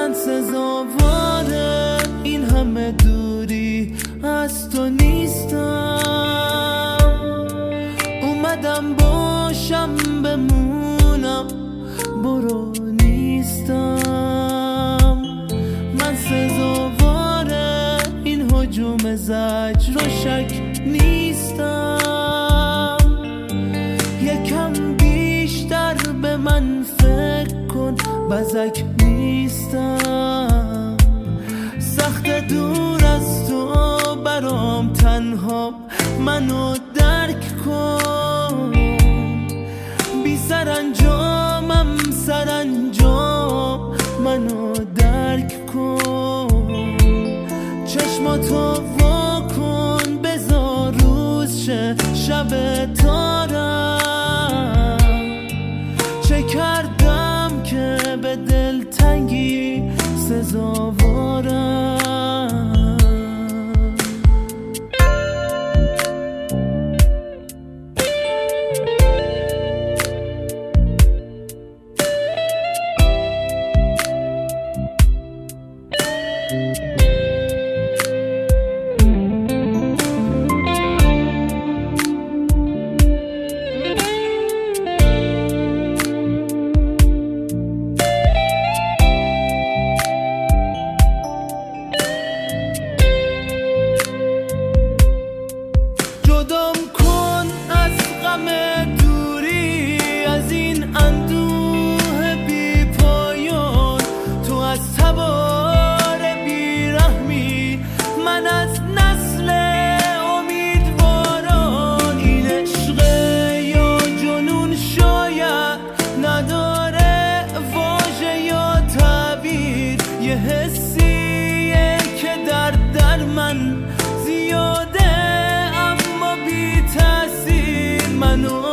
من سزاوار این همه دوری از تو نیستم. اومدم باشم بمونم، برو نیستم. من سزاوار این هجوم زجر و شک نیستم. یکم بیشتر به من فکر کن، بزک نیستم. سخت دور از تو برام تنها، منو درک کن. بی سرانجامم سرانجام، منو درک کن. چشماتو وا کن، بذار روز شه شب تارم. چه کردم که به دلتنگی سزاوارم؟ جدام کن از غم دوری، از این اندوه بی پایان. تو از تبار بیرحمی، من از نسل امیدواران. این عشق یا جنون شاید نداره واژه یا تعبیر. یه حسیه که در من زیاده، منو